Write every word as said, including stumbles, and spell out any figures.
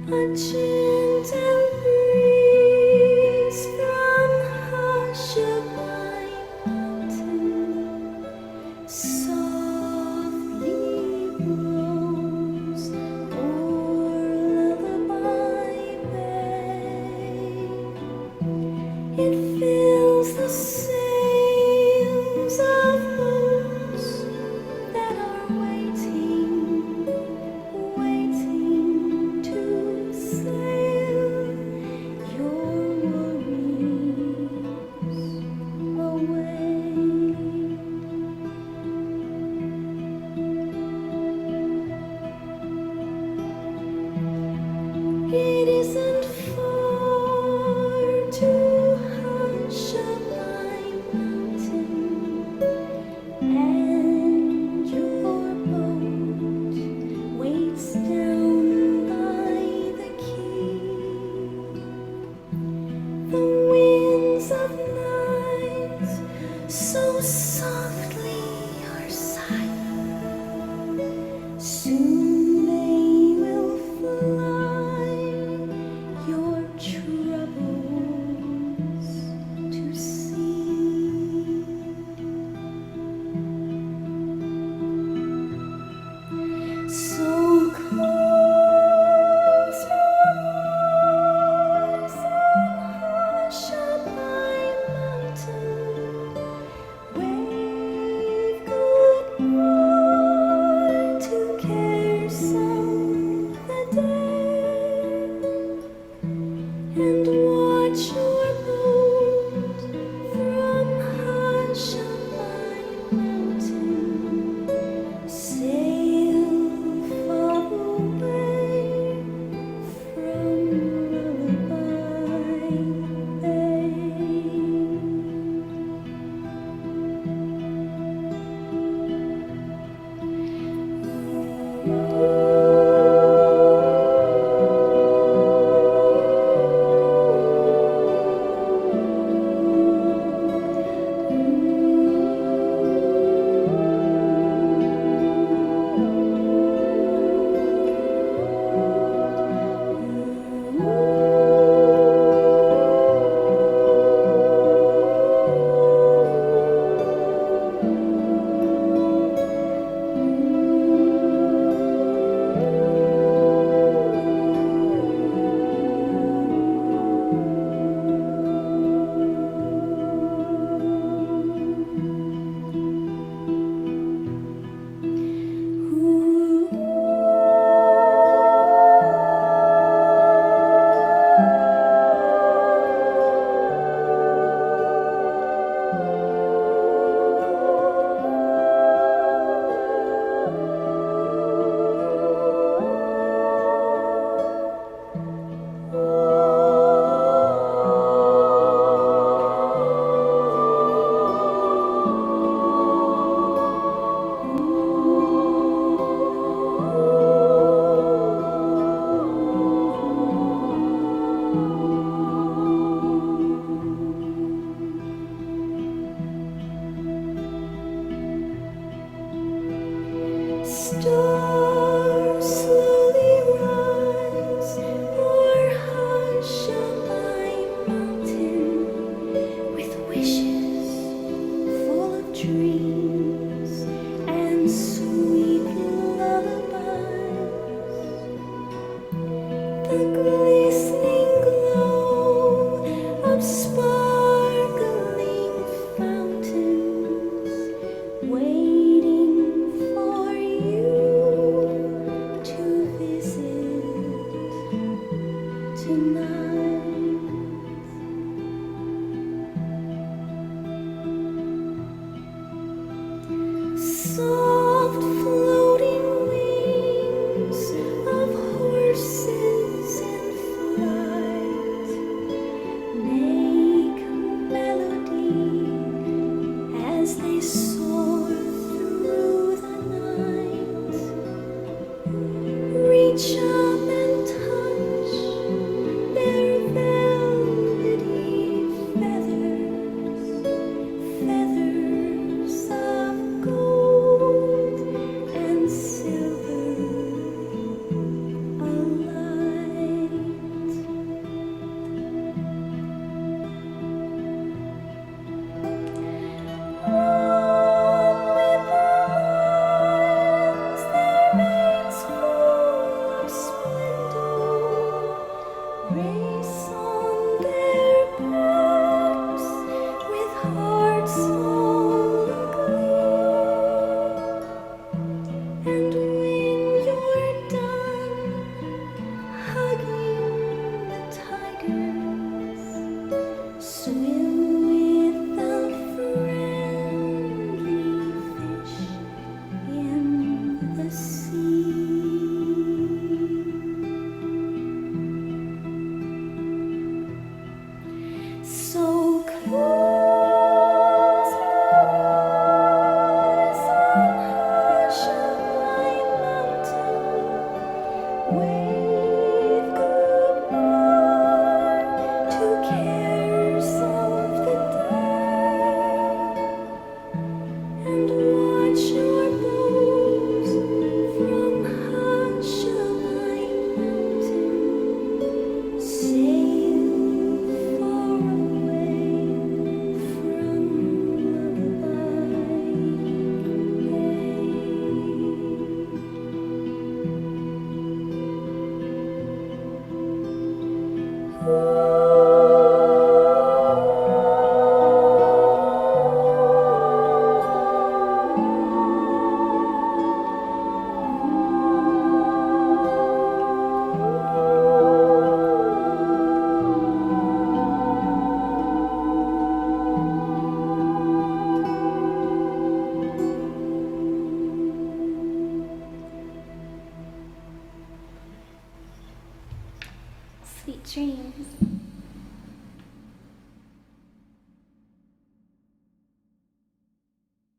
A gentle breeze from Hushabye Mountain softly blows o'er Lullaby Bay. It fills the sails of boats that are waiting, waiting to sail your worries away. It isn't far to Hushabye Mountain, and your boat waits down by the quay. The winds of night so softly are sighing, soon they will fly your troubles to sea. So close your eyes on Hushabye Mountain, wave goodbye to cares of the day, and watch your boat from Hushabye Mountain sail far away from Lullaby Bay. Stars slowly rise o'er Hushabye Mountain with wishes full of dreams and sweet lullabies. The glistening glow of sparkling fountains waiting for you to visit tonight. Soft floating wings of horses in flight make melody as they soar through the night. Reach up and touch their velvety feathers, feathers of gold and silver alike. Sweet dreams.